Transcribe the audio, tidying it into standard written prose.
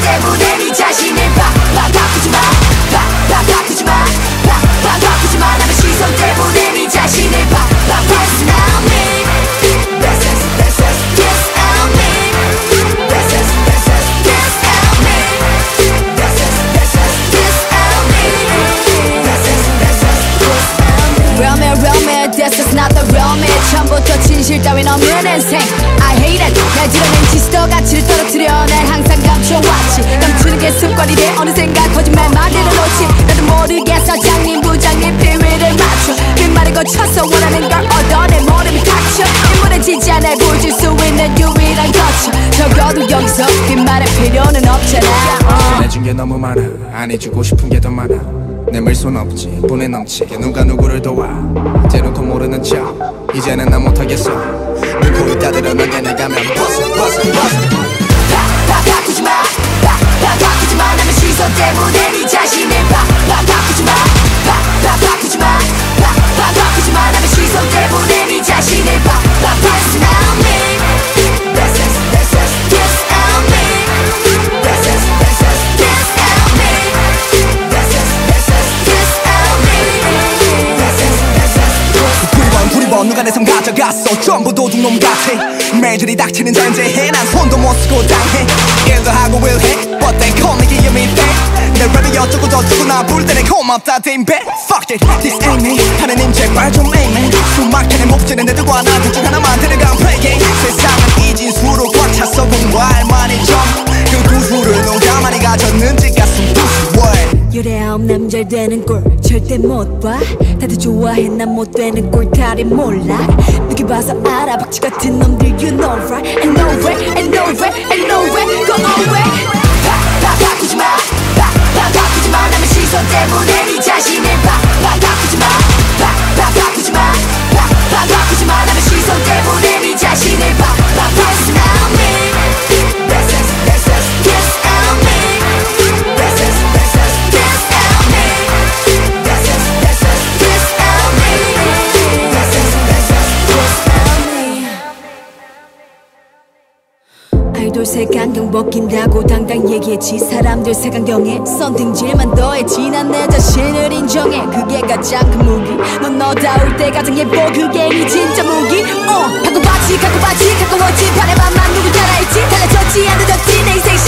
때문에 네 자신을 바꾸지 마 바꾸지 마 바꾸지 마 남의 시선 때문에 네 자신을 That's not me That's on me That's on me That's on me Real me, this is not the real me 처음부터 진실 따윈 없는 인생 I hate it 날 드러낸 지스터 가치를 떨어뜨려 난 항상 감춰왔지 감추는 게 습관이 돼 어느샌가 거짓말 만들어 놓지 나도 모르겠어 장님 부장님 비위를 맞춰 빈말에 거쳐서 원하는 걸 얻어 내 머리를 닥쳐 인물해지지 않아 보여줄 수 있는 유일한 거쳐 적어도 여기서 빈말할 필요는 없잖아 내준 게 너무 많아 안 해주고 싶은 게 더 많아 내밀 순 없지 분에 넘치게 누가 누구를 도와 때로도 모르는 척 이제는 난 못하겠어 눈 코를 따들어 너게 내가면 바꾸지 마 바꾸지 마 남의 시선 때문에 네 자신을 바꾸지 마 바꾸지 마 바꾸지 마 남의 시선 때문에 네 자신을 That's not me That's on me That's on me 두리번 누가 내 삶 가져갔어 전부 도둑놈 같아 매일 들이닥치는 전제해 난 손도 못 쓰고 당해 일도 하고 일해 But they call me give me that 내 랩이 어쩌고 저쩌고 나 부를 때는 고맙다 damn bad Fuck it this ain't me 하느님 제발 좀 amen 수막히는 목재는 애들과 나 둘 중 하나만 데려간 play game 세상은 이진수로 꽉 찼어 공부할 만이 좀그 두수를 누가 많이 가졌는지 가슴 부수워 유래없 남잘 되는 꼴 절대 못 봐 다들 좋아해 난 못 되는 꼴 다리 몰라 누구 봐서 알아 박쥐 같은 놈들 You know right And no way And no way And no way Go away 바꾸지 마 바꾸지 마 남의 시선 때문에 네 자신을 바꾸지 마 바꾸지 마 바꾸지 마 남의 시선 때문에 네 자신을 That's not me That's on me That's on me 아이돌 색안경 벗긴다고 당당 얘기했지 사람들 색안경에 선팅질만 더했지 난 내 자신을 인정해 그게 가장 큰 무기 넌 너다울 때 가장 예뻐 그게 네 진짜 무기 갖고 봤지 가까웠지 바라만만 누구 따라했지 달라졌지 안 늦었지 내 인생